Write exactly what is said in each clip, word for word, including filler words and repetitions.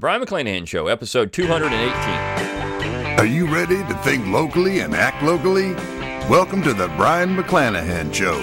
Brion McClanahan Show, episode two hundred eighteen. Are you ready to think locally and act locally? Welcome to the Brion McClanahan Show.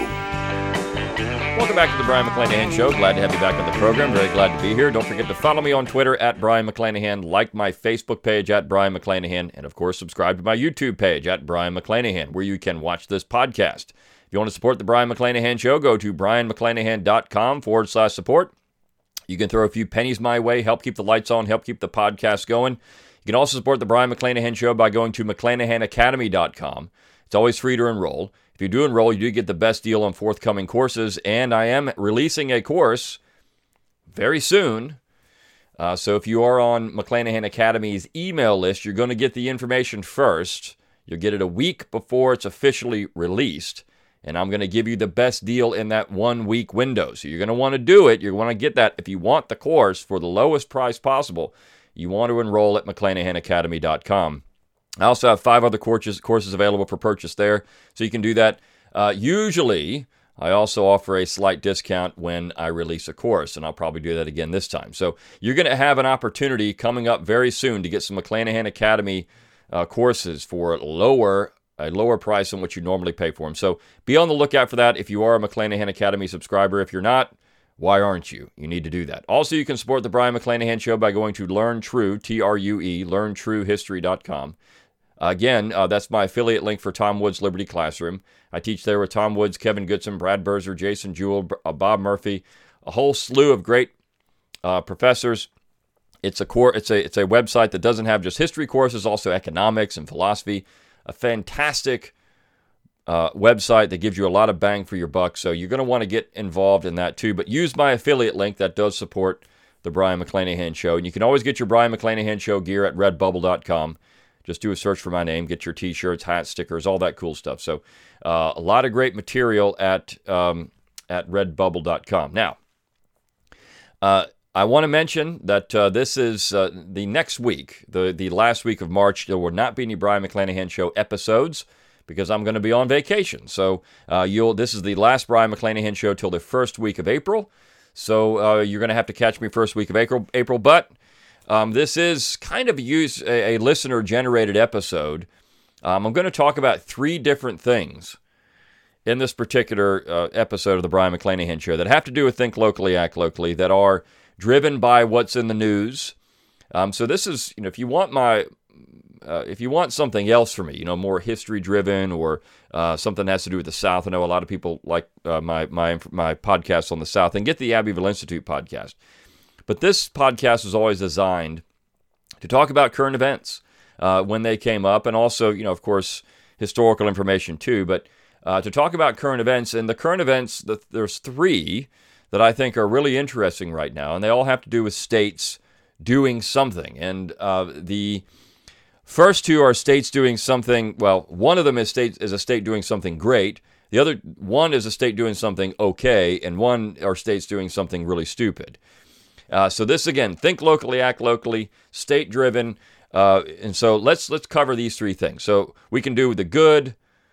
Welcome back to the Brion McClanahan Show. Glad to have you back on the program. Very glad to be here. Don't forget to follow me on Twitter at Brion McClanahan, like my Facebook page at Brion McClanahan, and of course subscribe to my YouTube page at Brion McClanahan, where you can watch this podcast. If you want to support the Brion McClanahan Show, go to brionmcclanahan.com forward slash support. You can throw a few pennies my way, help keep the lights on, help keep the podcast going. You can also support the Brion McClanahan Show by going to mcclanahan academy dot com. It's always free to enroll. If you do enroll, you do get the best deal on forthcoming courses, and I am releasing a course very soon. Uh, so if you are on McClanahan Academy's email list, you're going to get the information first. You'll get it a week before it's officially released, and I'm going to give you the best deal in that one-week window. So you're going to want to do it. You're going to get that. If you want the course for the lowest price possible, you want to enroll at mcclanahan academy dot com. I also have five other courses, courses available for purchase there, so you can do that. Uh, usually, I also offer a slight discount when I release a course, and I'll probably do that again this time. So you're going to have an opportunity coming up very soon to get some McClanahan Academy uh, courses for lower a lower price than what you normally pay for them. So be on the lookout for that if you are a McClanahan Academy subscriber. If you're not, why aren't you? You need to do that. Also, you can support the Brion McClanahan Show by going to Learn True, T R U E, learn true history dot com. Again, uh, that's my affiliate link for Tom Woods Liberty Classroom. I teach there with Tom Woods, Kevin Goodson, Brad Berzer, Jason Jewell, uh, Bob Murphy, a whole slew of great uh, professors. It's a core. It's a it's a website that doesn't have just history courses, also economics and philosophy. A fantastic uh, website that gives you a lot of bang for your buck. So you're going to want to get involved in that too. But use my affiliate link that does support the Brion McClanahan Show, and you can always get your Brion McClanahan Show gear at redbubble dot com. Just do a search for my name, get your T-shirts, hats, stickers, all that cool stuff. So uh, a lot of great material at um, at redbubble dot com. Now, uh, I want to mention that uh, this is uh, the next week, the, the last week of March. There will not be any Brion McClanahan Show episodes because I'm going to be on vacation. So uh, you'll this is the last Brion McClanahan Show till the first week of April. So uh, you're going to have to catch me first week of April, April but... Um, this is kind of use a, a listener-generated episode. Um, I'm going to talk about three different things in this particular uh, episode of the Brion McClanahan Show that have to do with Think Locally, Act Locally, that are driven by what's in the news. Um, so this is, you know, if you want my, uh, if you want something else from me, you know, more history-driven or uh, something that has to do with the South. I know a lot of people like uh, my my my podcasts on the South, and get the Abbeville Institute podcast. But this podcast was always designed to talk about current events uh, when they came up, and also, you know, of course, historical information too. But uh, to talk about current events, and the current events, the, there's three that I think are really interesting right now, and they all have to do with states doing something. And uh, the first two are states doing something. Well, one of them is state is a state doing something great. The other one is a state doing something okay, and one are states doing something really stupid. Uh, so this, again, think locally, act locally, state-driven, uh, and so let's let's cover these three things. So we can do the good,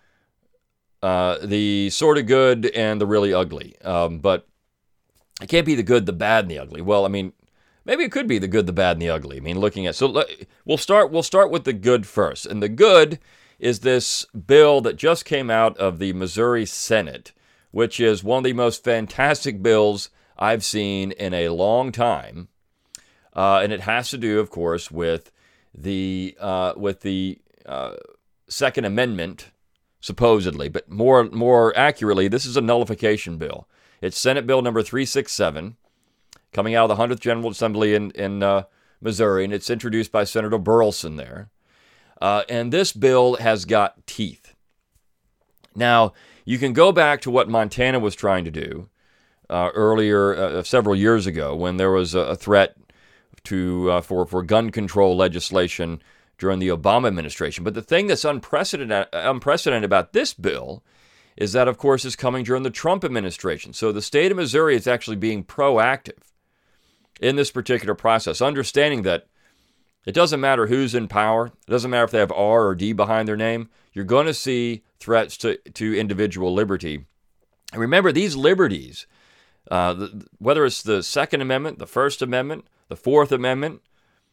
uh, the sort of good, and the really ugly. Um, but it can't be the good, the bad, and the ugly. Well, I mean, maybe it could be the good, the bad, and the ugly. I mean, looking at so we'll start we'll start with the good first, and the good is this bill that just came out of the Missouri Senate, which is one of the most fantastic bills I've seen in a long time, uh, and it has to do, of course, with the uh, with the uh, Second Amendment, supposedly, but more more accurately, this is a nullification bill. It's Senate Bill number three sixty-seven, coming out of the hundredth General Assembly in in uh, Missouri, and it's introduced by Senator Burleson there. Uh, and this bill has got teeth. Now, you can go back to what Montana was trying to do Uh, earlier, uh, several years ago, when there was a, a threat to uh, for for gun control legislation during the Obama administration. But the thing that's unprecedented unprecedented about this bill is that, of course, is coming during the Trump administration. So the state of Missouri is actually being proactive in this particular process, understanding that it doesn't matter who's in power. It doesn't matter if they have R or D behind their name. You're going to see threats to to individual liberty. And remember, these liberties. Uh, the, whether it's the Second Amendment, the First Amendment, the Fourth Amendment,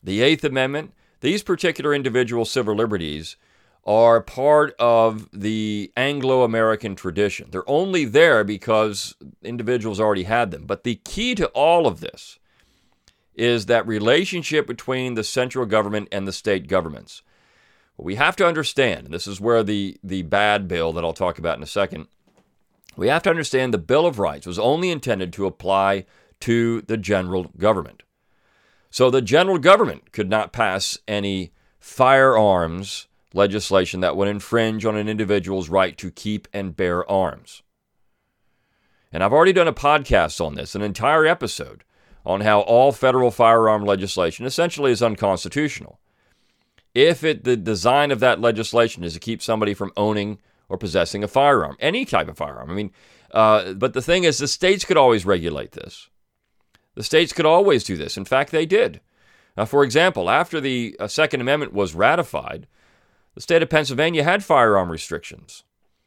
the Eighth Amendment, these particular individual civil liberties are part of the Anglo-American tradition. They're only there because individuals already had them. But the key to all of this is that relationship between the central government and the state governments. What we have to understand, and this is where the, the bad bill that I'll talk about in a second, we have to understand the Bill of Rights was only intended to apply to the general government. So the general government could not pass any firearms legislation that would infringe on an individual's right to keep and bear arms. And I've already done a podcast on this, an entire episode, on how all federal firearm legislation essentially is unconstitutional. If it, the design of that legislation is to keep somebody from owning or possessing a firearm, any type of firearm. I mean, uh, but the thing is, the states could always regulate this. The states could always do this. In fact, they did. Uh, for example, after the uh, Second Amendment was ratified, the state of Pennsylvania had firearm restrictions.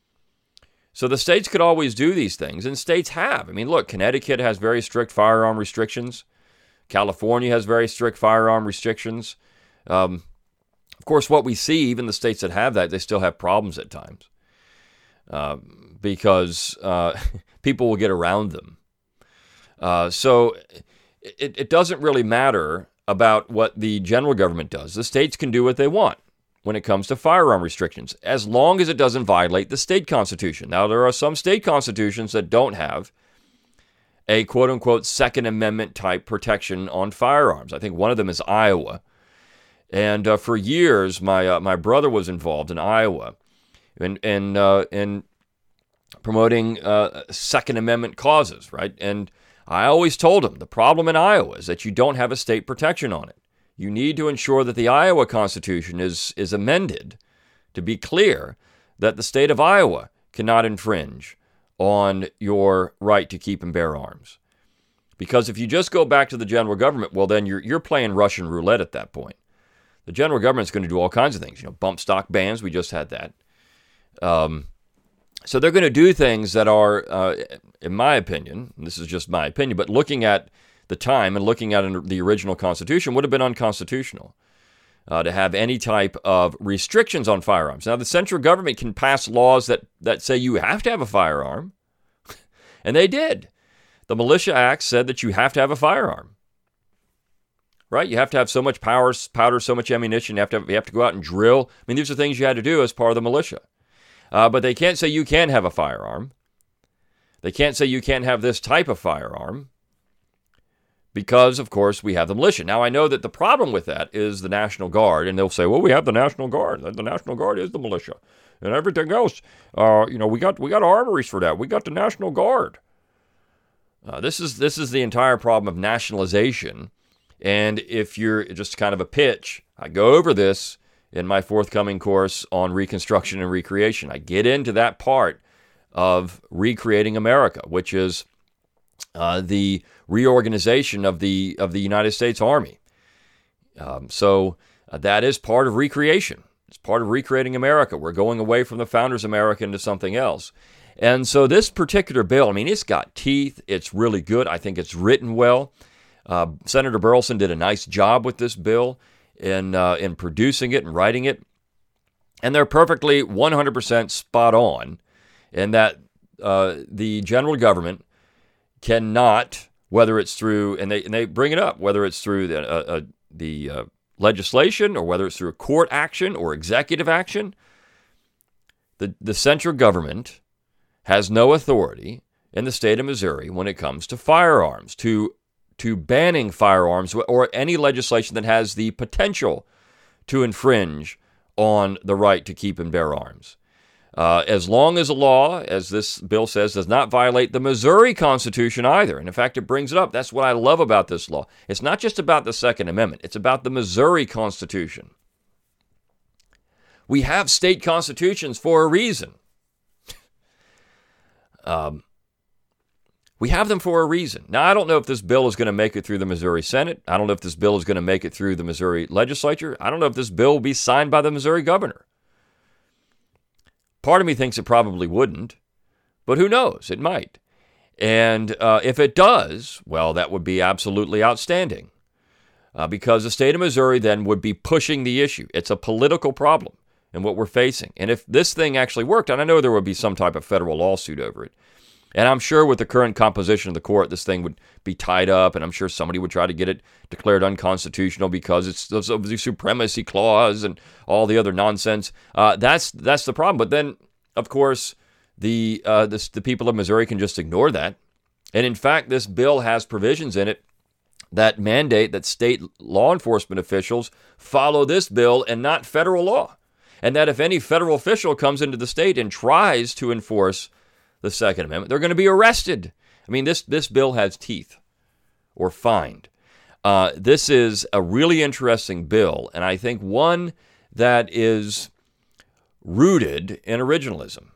So the states could always do these things, and states have. I mean, look, Connecticut has very strict firearm restrictions. California has very strict firearm restrictions. Um, of course, what we see, even the states that have that, they still have problems at times uh, because uh, people will get around them. Uh, so it, it doesn't really matter about what the general government does. The states can do what they want when it comes to firearm restrictions, as long as it doesn't violate the state constitution. Now, there are some state constitutions that don't have a quote-unquote Second Amendment type protection on firearms. I think one of them is Iowa. And uh, for years, my uh, my brother was involved in Iowa in, in, uh, in promoting uh, Second Amendment causes, right? And I always told him the problem in Iowa is that you don't have a state protection on it. You need to ensure that the Iowa Constitution is, is amended to be clear that the state of Iowa cannot infringe on your right to keep and bear arms. Because if you just go back to the general government, well, then you're, you're playing Russian roulette at that point. The general government's going to do all kinds of things. You know, bump stock bans, we just had that. Um, so they're going to do things that are, uh, in my opinion, and this is just my opinion, but looking at the time and looking at the original Constitution would have been unconstitutional uh, to have any type of restrictions on firearms. Now, the central government can pass laws that, that say you have to have a firearm, and they did. The Militia Act said that you have to have a firearm, right? You have to have so much power, powder, so much ammunition. You have to have, you have to go out and drill. I mean, these are things you had to do as part of the militia. Uh, but they can't say you can have a firearm. They can't say you can't have this type of firearm. Because, of course, we have the militia. Now, I know that the problem with that is the National Guard, and they'll say, well, we have the National Guard. The National Guard is the militia. And everything else, uh, you know, we got we got armories for that. We got the National Guard. Uh, this is this is the entire problem of nationalization. And if you're just kind of a pitch, I go over this in my forthcoming course on Reconstruction and Recreation. I get into that part of recreating America, which is uh, the reorganization of the of the United States Army. Um, so uh, that is part of recreation. It's part of recreating America. We're going away from the Founders' America into something else. And so this particular bill, I mean, it's got teeth. It's really good. I think it's written well. Uh, Senator Burleson did a nice job with this bill in uh, in producing it and writing it. And they're perfectly one hundred percent spot on in that uh, the general government cannot, whether it's through, and they and they bring it up, whether it's through the, uh, uh, the uh, legislation or whether it's through a court action or executive action, the, the central government has no authority in the state of Missouri when it comes to firearms, to to banning firearms or any legislation that has the potential to infringe on the right to keep and bear arms. Uh, as long as a law, as this bill says, does not violate the Missouri Constitution either. And in fact, it brings it up. That's what I love about this law. It's not just about the Second Amendment. It's about the Missouri Constitution. We have state constitutions for a reason. um, we have them for a reason. Now, I don't know if this bill is going to make it through the Missouri Senate. I don't know if this bill is going to make it through the Missouri legislature. I don't know if this bill will be signed by the Missouri governor. Part of me thinks it probably wouldn't, but who knows? It might. And uh, if it does, well, that would be absolutely outstanding. uh, because the state of Missouri then would be pushing the issue. It's a political problem in what we're facing. And if this thing actually worked, and I know there would be some type of federal lawsuit over it, and I'm sure with the current composition of the court, this thing would be tied up, and I'm sure somebody would try to get it declared unconstitutional because it's of the supremacy clause and all the other nonsense. Uh, that's that's the problem. But then, of course, the uh, this, the people of Missouri can just ignore that. And in fact, this bill has provisions in it that mandate that state law enforcement officials follow this bill and not federal law. And that if any federal official comes into the state and tries to enforce the Second Amendment, they're going to be arrested. I mean, this, this bill has teeth or fined. Uh, this is a really interesting bill, and I think one that is rooted in originalism.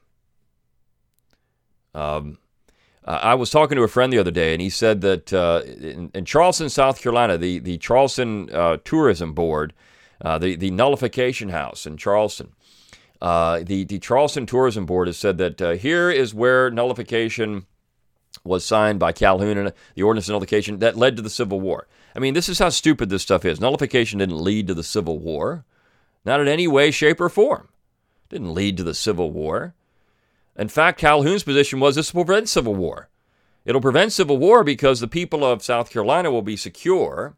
Um, I was talking to a friend the other day, and he said that uh, in, in Charleston, South Carolina, the, the Charleston uh, Tourism Board, uh, the, the Nullification House in Charleston, uh, the, the Charleston Tourism Board has said that uh, here is where nullification was signed by Calhoun, and the ordinance of nullification that led to the Civil War. I mean, this is how stupid this stuff is. Nullification didn't lead to the Civil War, not in any way, shape, or form. It didn't lead to the Civil War. In fact, Calhoun's position was this will prevent civil war. It'll prevent civil war because the people of South Carolina will be secure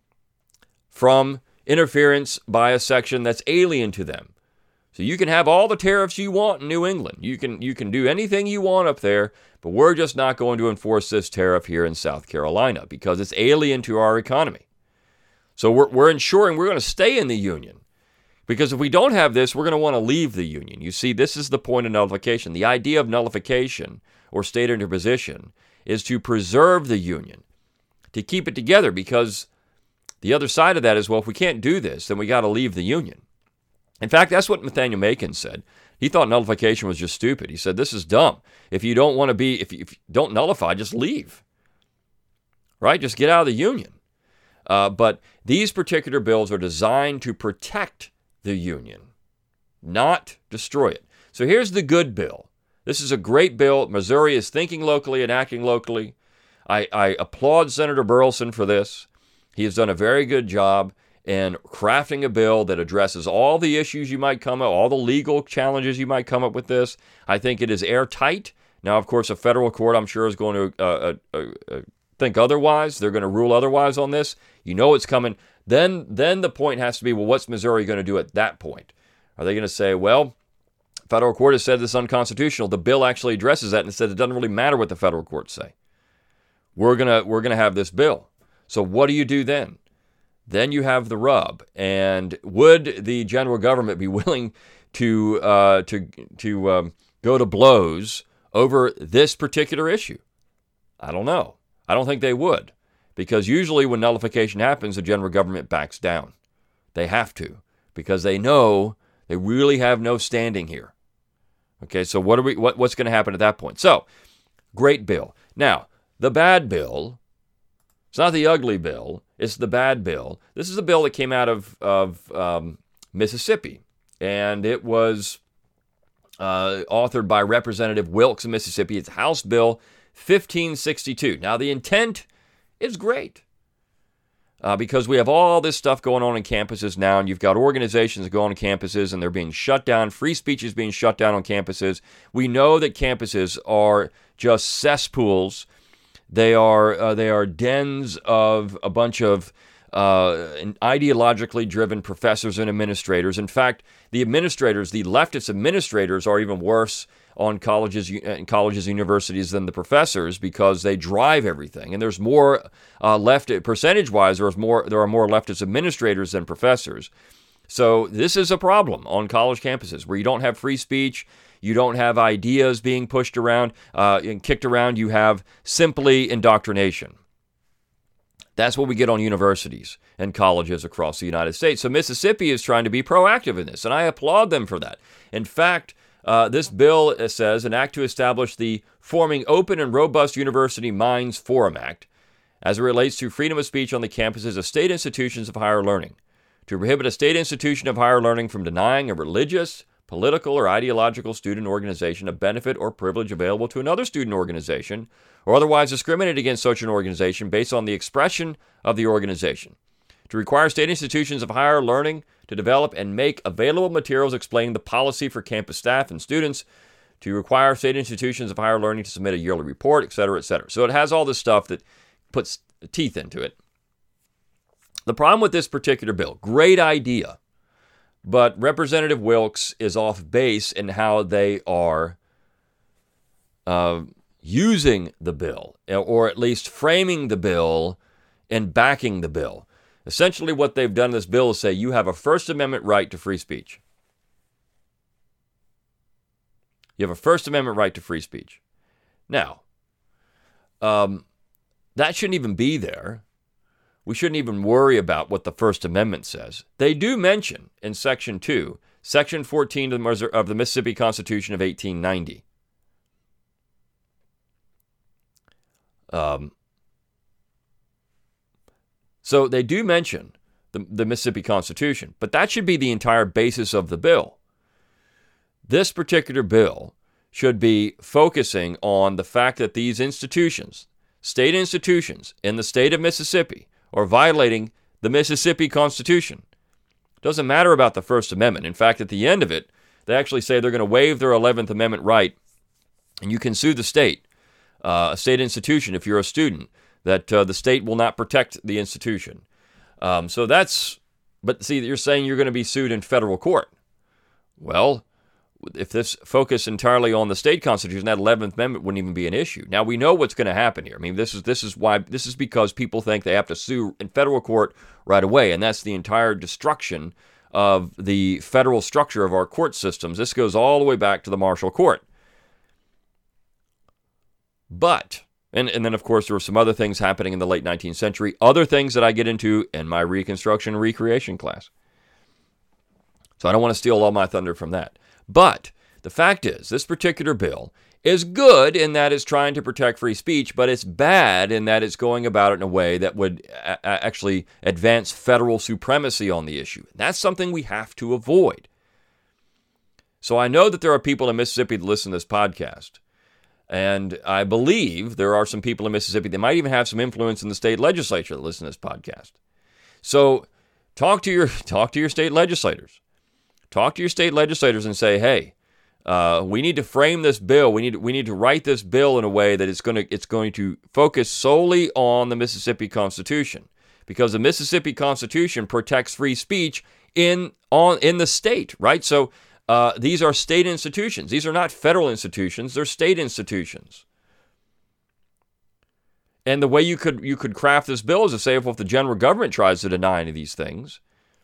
from interference by a section that's alien to them. So you can have all the tariffs you want in New England. You can you can do anything you want up there, but we're just not going to enforce this tariff here in South Carolina because it's alien to our economy. So we're we're ensuring we're going to stay in the Union. Because if we don't have this, we're going to want to leave the Union. You see, this is the point of nullification. The idea of nullification or state interposition is to preserve the Union, to keep it together, because the other side of that is, well, if we can't do this, then we got to leave the Union. In fact, that's what Nathaniel Macon said. He thought nullification was just stupid. He said, this is dumb. If you don't want to be, if you, if you don't nullify, just leave. Right? Just get out of the Union. Uh, but these particular bills are designed to protect the Union, not destroy it. So here's the good bill. This is a great bill. Missouri is thinking locally and acting locally. I, I applaud Senator Burleson for this. He has done a very good job in crafting a bill that addresses all the issues you might come up, all the legal challenges you might come up with this. I think it is airtight. Now, of course, a federal court, I'm sure, is going to uh, uh, uh, think otherwise. They're going to rule otherwise on this. You know it's coming. Then then the point has to be, well, what's Missouri going to do at that point? Are they going to say, well, federal court has said this is unconstitutional. The bill actually addresses that and said it doesn't really matter what the federal courts say. We're going to we're going to have this bill. So what do you do then? Then you have the rub. And would the general government be willing to uh, to to um, go to blows over this particular issue? I don't know. I don't think they would. Because usually when nullification happens, the general government backs down. They have to, because they know they really have no standing here. Okay, so what are we? What, what's going to happen at that point? So, great bill. Now, the bad bill, it's not the ugly bill, it's the bad bill. This is a bill that came out of, of um, Mississippi, and it was uh, authored by Representative Wilkes of Mississippi. It's House Bill fifteen sixty-two. Now, the intent is great uh, because we have all this stuff going on in campuses now, and you've got organizations that go on campuses and they're being shut down. Free speech is being shut down on campuses. We know that campuses are just cesspools. They are uh, they are dens of a bunch of uh, ideologically driven professors and administrators. In fact, the administrators, the leftist administrators, are even worse on colleges, colleges, universities than the professors because they drive everything. And there's more uh, left percentage-wise. There's more. There are more leftist administrators than professors. So this is a problem on college campuses where you don't have free speech, you don't have ideas being pushed around uh, and kicked around. You have simply indoctrination. That's what we get on universities and colleges across the United States. So Mississippi is trying to be proactive in this, and I applaud them for that. In fact, Uh, this bill says, an act to establish the Forming Open and Robust University Minds Forum Act as it relates to freedom of speech on the campuses of state institutions of higher learning, to prohibit a state institution of higher learning from denying a religious, political, or ideological student organization a benefit or privilege available to another student organization, or otherwise discriminate against such an organization based on the expression of the organization, to require state institutions of higher learning to develop and make available materials explaining the policy for campus staff and students, to require state institutions of higher learning to submit a yearly report, et cetera, et cetera. So it has all this stuff that puts teeth into it. The problem with this particular bill, great idea, but Representative Wilkes is off base in how they are uh, using the bill, or at least framing the bill and backing the bill. Essentially what they've done in this bill is say you have a First Amendment right to free speech. You have a First Amendment right to free speech. Now, um, that shouldn't even be there. We shouldn't even worry about what the First Amendment says. They do mention in Section two, Section fourteen of the, of the Mississippi Constitution of eighteen ninety. Um, so they do mention the, the Mississippi Constitution, but that should be the entire basis of the bill. This particular bill should be focusing on the fact that these institutions, state institutions in the state of Mississippi, are violating the Mississippi Constitution. It doesn't matter about the First Amendment. In fact, at the end of it, they actually say they're going to waive their eleventh Amendment right, and you can sue the state, uh, a state institution, if you're a student, that uh, the state will not protect the institution. Um, so that's, but see, you're saying you're going to be sued in federal court. Well, if this focused entirely on the state constitution, that eleventh Amendment wouldn't even be an issue. Now, we know what's going to happen here. I mean, this is this is why this is because people think they have to sue in federal court right away, and that's the entire destruction of the federal structure of our court systems. This goes all the way back to the Marshall Court. But, and, and then, of course, there were some other things happening in the late nineteenth century, other things that I get into in my Reconstruction and Recreation class. So I don't want to steal all my thunder from that. But the fact is, this particular bill is good in that it's trying to protect free speech, but it's bad in that it's going about it in a way that would a- actually advance federal supremacy on the issue. That's something we have to avoid. So I know that there are people in Mississippi that listen to this podcast, and I believe there are some people in Mississippi that might even have some influence in the state legislature that listen to this podcast. So talk to your talk to your state legislators. Talk to your state legislators and say, hey, uh, we need to frame this bill. We need we need to write this bill in a way that it's going to it's going to focus solely on the Mississippi Constitution, because the Mississippi Constitution protects free speech in on in the state, right? So uh, these are state institutions. These are not federal institutions. They're state institutions. And the way you could you could craft this bill is to say, well, if the general government tries to deny any of these things,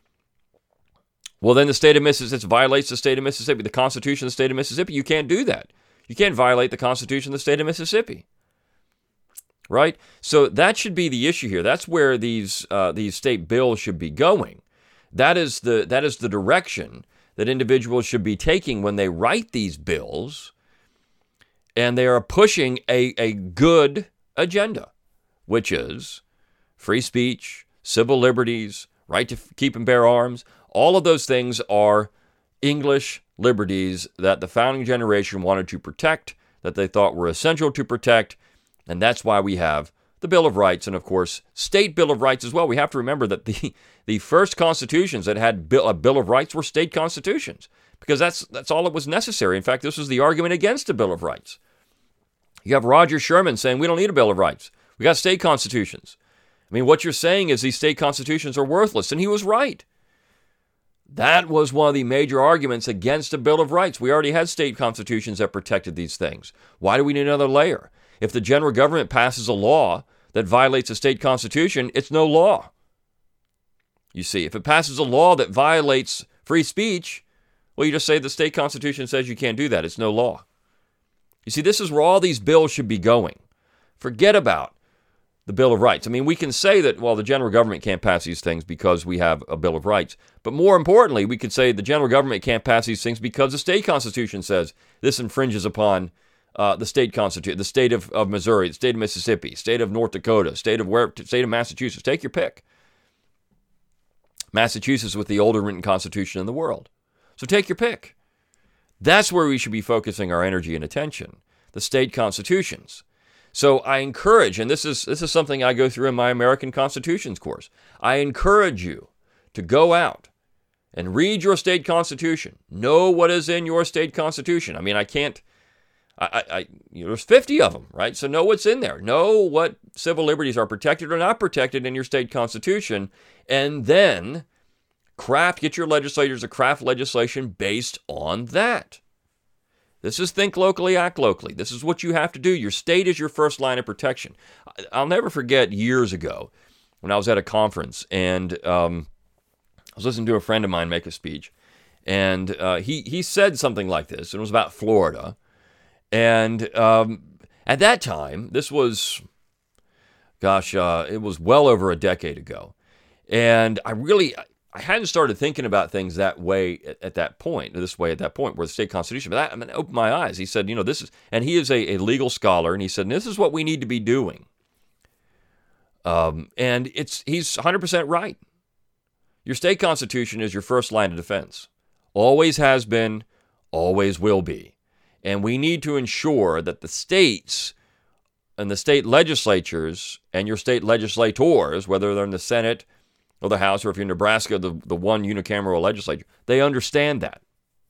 well, then the state of Mississippi violates the state of Mississippi, the Constitution of the state of Mississippi. You can't do that. You can't violate the Constitution of the state of Mississippi, right? So that should be the issue here. That's where these uh, these state bills should be going. That is the that is the direction that individuals should be taking when they write these bills, and they are pushing a a good agenda, which is free speech, civil liberties, right to keep and bear arms. All of those things are English liberties that the founding generation wanted to protect, that they thought were essential to protect, and that's why we have the Bill of Rights and, of course, State Bill of Rights as well. We have to remember that the, the first constitutions that had bill, a Bill of Rights were state constitutions, because that's that's all that was necessary. In fact, this was the argument against a Bill of Rights. You have Roger Sherman saying, we don't need a Bill of Rights. We got state constitutions. I mean, what you're saying is these state constitutions are worthless, and he was right. That was one of the major arguments against a Bill of Rights. We already had state constitutions that protected these things. Why do we need another layer? If the general government passes a law that violates a state constitution, it's no law. You see, if it passes a law that violates free speech, well, you just say the state constitution says you can't do that. It's no law. You see, this is where all these bills should be going. Forget about the Bill of Rights. I mean, we can say that, well, the general government can't pass these things because we have a Bill of Rights. But more importantly, we could say the general government can't pass these things because the state constitution says this infringes upon uh, the state constitution, the state of, of Missouri, the state of Mississippi, state of North Dakota, state of where, state of Massachusetts. Take your pick. Massachusetts with the older written constitution in the world. So take your pick. That's where we should be focusing our energy and attention, the state constitutions. So I encourage, and this is this is something I go through in my American Constitutions course, I encourage you to go out and read your state constitution. Know what is in your state constitution. I mean, I can't, I, I, you know, there's fifty of them, right? So know what's in there. Know what civil liberties are protected or not protected in your state constitution, and then craft, get your legislators to craft legislation based on that. This is think locally, act locally. This is what you have to do. Your state is your first line of protection. I'll never forget years ago when I was at a conference, and um, I was listening to a friend of mine make a speech, and uh, he he said something like this, and it was about Florida. And um, at that time, this was, gosh, uh, it was well over a decade ago, and I really, I hadn't started thinking about things that way at, at that point, this way at that point, where the state constitution, but that, I mean, it opened my eyes. He said, you know, this is, and he is a, a legal scholar, and he said, this is what we need to be doing. Um, and it's he's one hundred percent right. Your state constitution is your first line of defense. Always has been, always will be. And we need to ensure that the states and the state legislatures and your state legislators, whether they're in the Senate or the House, or if you're in Nebraska, the, the one unicameral legislature, they understand that.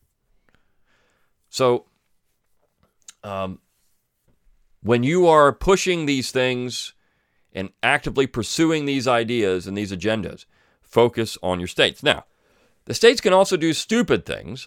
So um, when you are pushing these things and actively pursuing these ideas and these agendas, focus on your states. Now, the states can also do stupid things.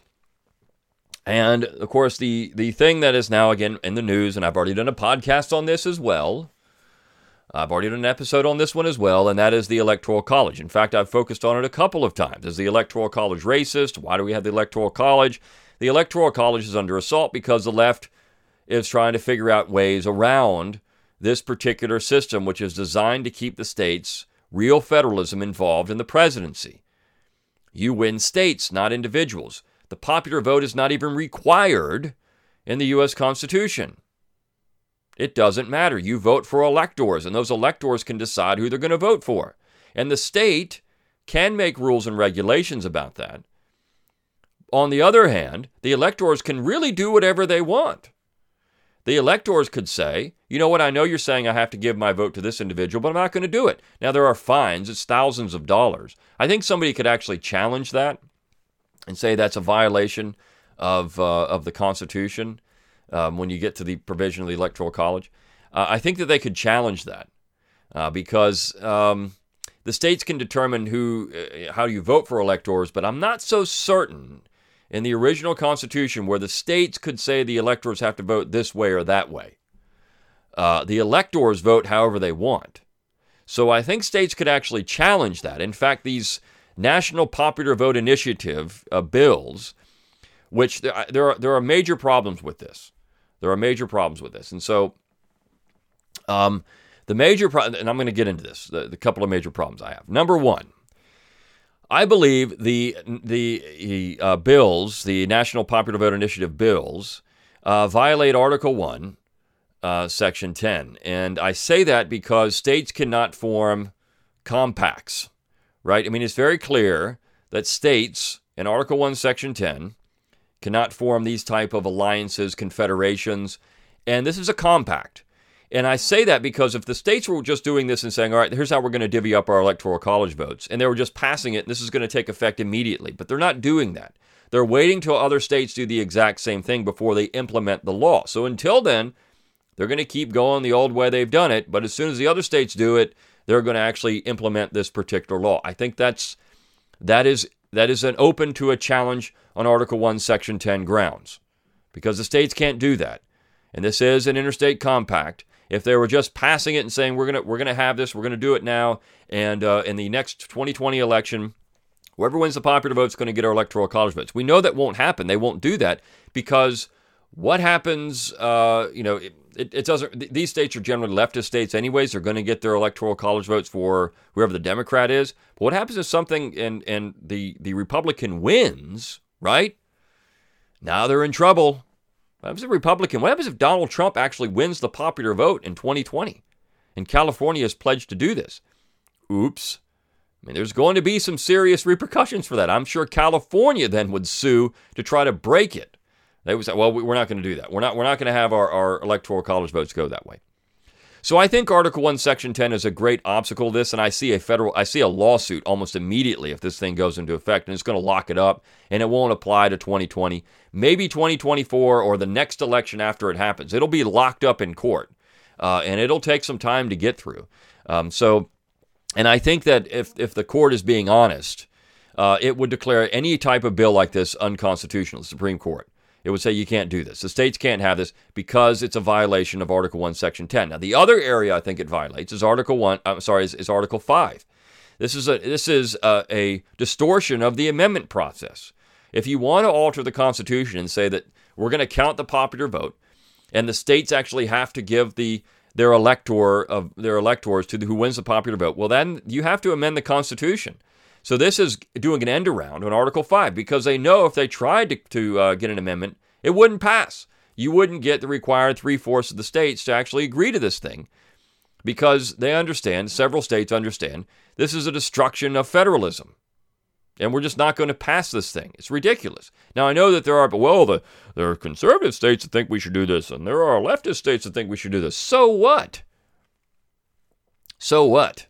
And, of course, the, the thing that is now, again, in the news, and I've already done a podcast on this as well. I've already done an episode on this one as well, and that is the Electoral College. In fact, I've focused on it a couple of times. Is the Electoral College racist? Why do we have the Electoral College? The Electoral College is under assault because the left is trying to figure out ways around this particular system, which is designed to keep the states, real federalism, involved in the presidency. You win states, not individuals. The popular vote is not even required in the U S Constitution. It doesn't matter. You vote for electors, and those electors can decide who they're going to vote for. And the state can make rules and regulations about that. On the other hand, the electors can really do whatever they want. The electors could say, you know what, I know you're saying I have to give my vote to this individual, but I'm not going to do it. Now, there are fines. It's thousands of dollars. I think somebody could actually challenge that and say that's a violation of uh, of the Constitution um, when you get to the provision of the Electoral College. Uh, I think that they could challenge that uh, because um, the states can determine who, uh, how you vote for electors, but I'm not so certain in the original Constitution where the states could say the electors have to vote this way or that way. Uh, the electors vote however they want. So I think states could actually challenge that. In fact, these National Popular Vote Initiative uh, bills, which there, there are there are major problems with this. There are major problems with this. And so um, the major problem, and I'm going to get into this, the, the couple of major problems I have. Number one, I believe the the uh, bills, the National Popular Vote Initiative bills, uh, violate Article one, uh, Section ten. And I say that because states cannot form compacts, right? I mean, it's very clear that states in Article one, Section ten cannot form these type of alliances, confederations, and this is a compact. And I say that because if the states were just doing this and saying, all right, here's how we're going to divvy up our electoral college votes, and they were just passing it, and this is going to take effect immediately. But they're not doing that. They're waiting till other states do the exact same thing before they implement the law. So until then, they're going to keep going the old way they've done it. But as soon as the other states do it, they're going to actually implement this particular law. I think that's that is that is an open to a challenge on Article one, Section ten grounds, because the states can't do that. And this is an interstate compact. If they were just passing it and saying we're gonna we're gonna have this, we're gonna do it now, and uh, in the next twenty twenty election, whoever wins the popular vote is going to get our electoral college votes. We know that won't happen. They won't do that because what happens? Uh, you know, it, it, it doesn't. These states are generally leftist states, anyways. They're going to get their electoral college votes for whoever the Democrat is. But what happens if something and and the the Republican wins? Right now they're in trouble. What happens if Republican? What happens if Donald Trump actually wins the popular vote in twenty twenty? And California has pledged to do this. Oops. I mean, there's going to be some serious repercussions for that. I'm sure California then would sue to try to break it. They would say, well, we're not going to do that. We're not, we're not going to have our, our electoral college votes go that way. So I think Article one, Section ten is a great obstacle to this, and I see a federal, I see a lawsuit almost immediately if this thing goes into effect, and it's going to lock it up, and it won't apply to twenty twenty, maybe twenty twenty-four, or the next election after it happens. It'll be locked up in court, uh, and it'll take some time to get through. Um, so, and I think that if if the court is being honest, uh, it would declare any type of bill like this unconstitutional, the Supreme Court. It would say you can't do this. The states can't have this because it's a violation of Article one, Section ten. Now, the other area I think it violates is Article one. I'm sorry, is, is Article five. This is a this is a, a distortion of the amendment process. If you want to alter the Constitution and say that we're going to count the popular vote, and the states actually have to give the their elector of their electors to the, who wins the popular vote, well, then you have to amend the Constitution. So this is doing an end around on Article five because they know if they tried to, to uh, get an amendment, it wouldn't pass. You wouldn't get the required three-fourths of the states to actually agree to this thing because they understand, several states understand, this is a destruction of federalism. And we're just not going to pass this thing. It's ridiculous. Now, I know that there are, well, the, there are conservative states that think we should do this, and there are leftist states that think we should do this. So what? So what?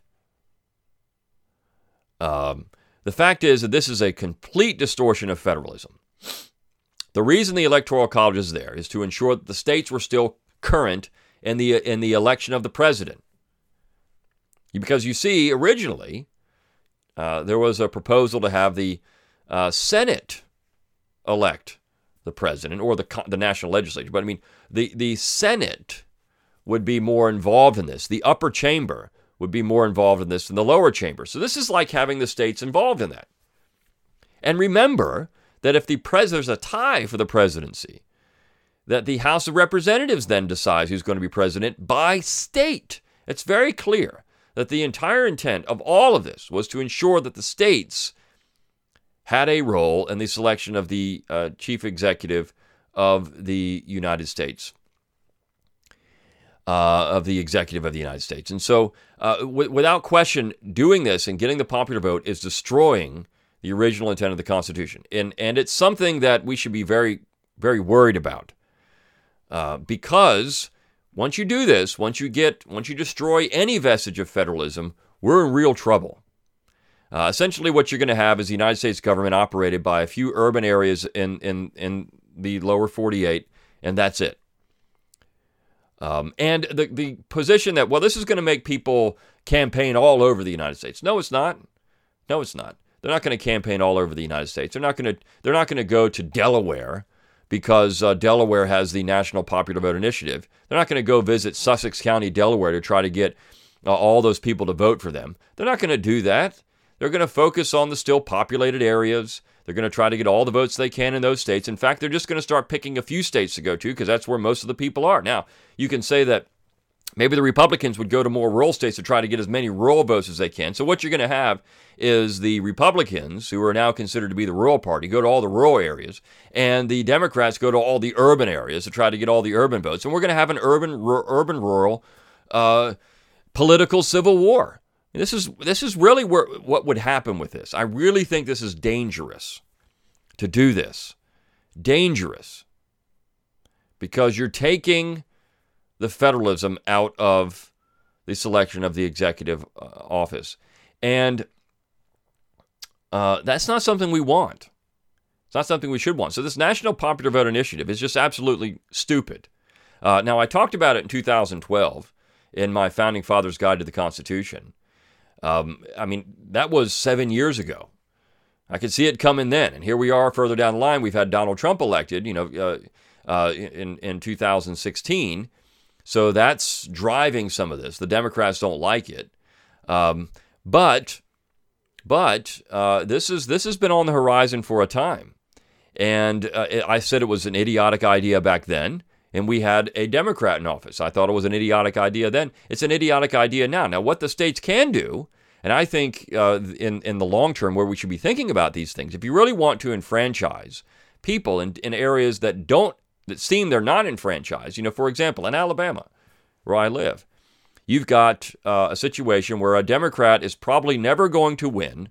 Um, the fact is that this is a complete distortion of federalism. The reason the Electoral College is there is to ensure that the states were still current in the in the election of the president. Because you see, originally, uh, there was a proposal to have the uh, Senate elect the president or the the national legislature. But I mean, the, the Senate would be more involved in this. The upper chamber would be more involved in this than the lower chamber. So this is like having the states involved in that. And remember that if the pres- there's a tie for the presidency, that the House of Representatives then decides who's going to be president by state. It's very clear that the entire intent of all of this was to ensure that the states had a role in the selection of the uh, chief executive of the United States. Uh, of the executive of the United States. And so, uh, w- without question, doing this and getting the popular vote is destroying the original intent of the Constitution. And and it's something that we should be very, very worried about. Uh, because once you do this, once you get, once you destroy any vestige of federalism, we're in real trouble. Uh, essentially, what you're going to have is the United States government operated by a few urban areas in, in, in the lower forty-eight, and that's it. Um, and the, the position that, well, this is going to make people campaign all over the United States. No, it's not. No, it's not. They're not going to campaign all over the United States. They're not going to. They're not going to go to Delaware because uh, Delaware has the National Popular Vote Initiative. They're not going to go visit Sussex County, Delaware, to try to get uh, all those people to vote for them. They're not going to do that. They're going to focus on the still populated areas. They're going to try to get all the votes they can in those states. In fact, they're just going to start picking a few states to go to because that's where most of the people are. Now, you can say that maybe the Republicans would go to more rural states to try to get as many rural votes as they can. So what you're going to have is the Republicans, who are now considered to be the rural party, go to all the rural areas, and the Democrats go to all the urban areas to try to get all the urban votes. And we're going to have an urban, r- urban-rural uh, political civil war. This is this is really where, what would happen with this. I really think this is dangerous to do this. Dangerous. Because you're taking the federalism out of the selection of the executive uh, office. And uh, that's not something we want. It's not something we should want. So this National Popular Vote Initiative is just absolutely stupid. Uh, now, I talked about it in two thousand twelve in my Founding Fathers Guide to the Constitution. Um, I mean, that was seven years ago. I could see it coming then. And here we are further down the line. We've had Donald Trump elected, you know, uh, uh, in, in two thousand sixteen. So that's driving some of this. The Democrats don't like it. Um, but but uh, this is this has been on the horizon for a time. And uh, it, I said it was an idiotic idea back then. And we had a Democrat in office. I thought it was an idiotic idea then. It's an idiotic idea now. Now, what the states can do, and I think uh, in, in the long term where we should be thinking about these things, if you really want to enfranchise people in, in areas that don't, that seem they're not enfranchised, you know, for example, in Alabama, where I live, you've got uh, a situation where a Democrat is probably never going to win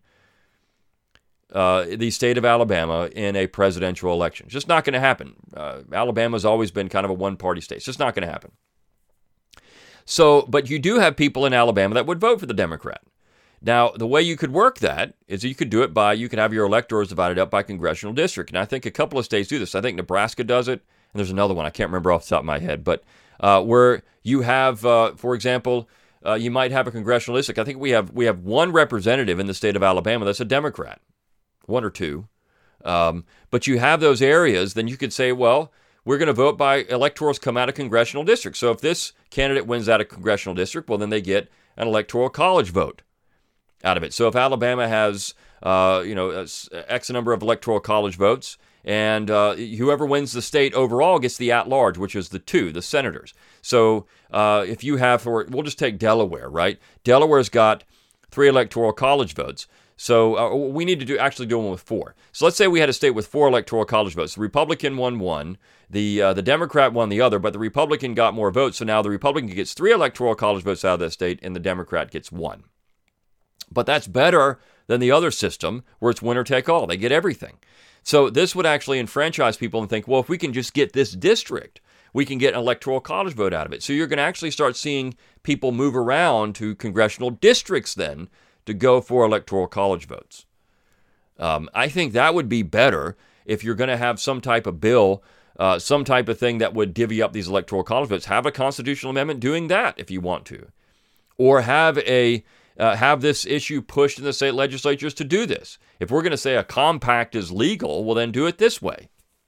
Uh, the state of Alabama in a presidential election. It's just not going to happen. Uh, Alabama's always been kind of a one-party state. It's just not going to happen. So, but you do have people in Alabama that would vote for the Democrat. Now, the way you could work that is you could do it by, you could have your electors divided up by congressional district. And I think a couple of states do this. I think Nebraska does it, and there's another one I can't remember off the top of my head. But uh, where you have, uh, for example, uh, you might have a congressional district. I think we have we have one representative in the state of Alabama that's a Democrat, one or two. Um, but you have those areas, then you could say, well, we're going to vote by electors come out of congressional districts. So if this candidate wins out of congressional district, well, then they get an electoral college vote out of it. So if Alabama has, uh, you know, X number of electoral college votes, and uh, whoever wins the state overall gets the at-large, which is the two, the senators. So uh, if you have, for, we'll just take Delaware, right? Delaware's got three electoral college votes. So uh, we need to do actually do one with four. So let's say we had a state with four electoral college votes. The Republican won one, the uh, the Democrat won the other, but the Republican got more votes. So now the Republican gets three electoral college votes out of that state, and the Democrat gets one. But that's better than the other system where it's winner take all. They get everything. So this would actually enfranchise people and think, well, if we can just get this district, we can get an electoral college vote out of it. So you're going to actually start seeing people move around to congressional districts then to go for electoral college votes. Um, I think that would be better if you're going to have some type of bill, uh, some type of thing that would divvy up these electoral college votes. Have a constitutional amendment doing that if you want to. Or have a Uh, have this issue pushed in the state legislatures to do this. If we're going to say a compact is legal, well, then do it this way.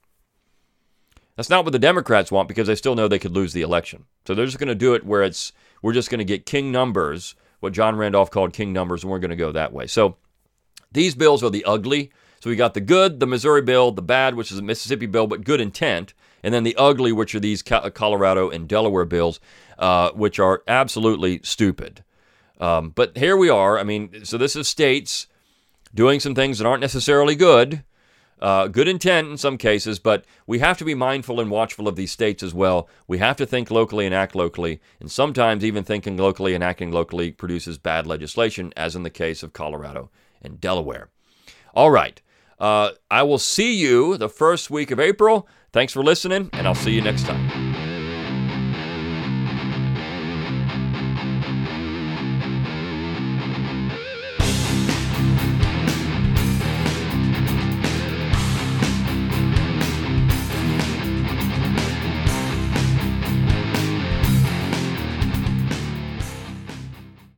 That's not what the Democrats want because they still know they could lose the election. So they're just going to do it where it's we're just going to get king numbers, what John Randolph called king numbers, and we're going to go that way. So these bills are the ugly. So we got the good, the Missouri bill, the bad, which is a Mississippi bill, but good intent, and then the ugly, which are these Colorado and Delaware bills, uh, which are absolutely stupid. Um, but here we are. I mean, so this is states doing some things that aren't necessarily good, uh, good intent in some cases, but we have to be mindful and watchful of these states as well. We have to think locally and act locally, and sometimes even thinking locally and acting locally produces bad legislation, as in the case of Colorado and Delaware. All right. Uh, I will see you the first week of April. Thanks for listening, and I'll see you next time.